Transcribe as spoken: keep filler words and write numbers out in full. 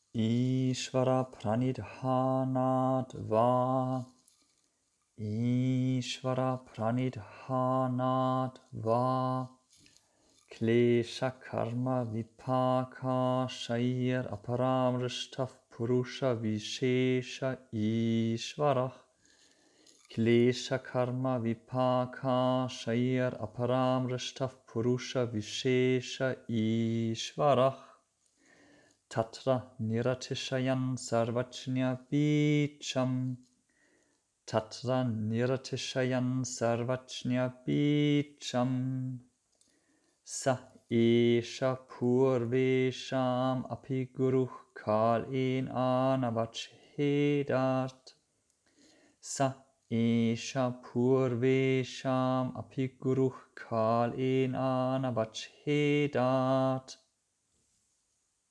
Ishvara pranidhanat va. Ishvara pranidhanat va. Klesha karma vipaka shair aparamrishtaf purusha vishesha Ishvarah. Klesha karma vipaka shair aparamrishtaf purusha vishesha Ishvarah. Tatra niratishayan sarvachnya bicham. Tatra niratishayan sarvachnya bicham. Sa esha purvesham api guruh kal in anavachedart. Sa esha purvesham api guruh kal in anavachedart.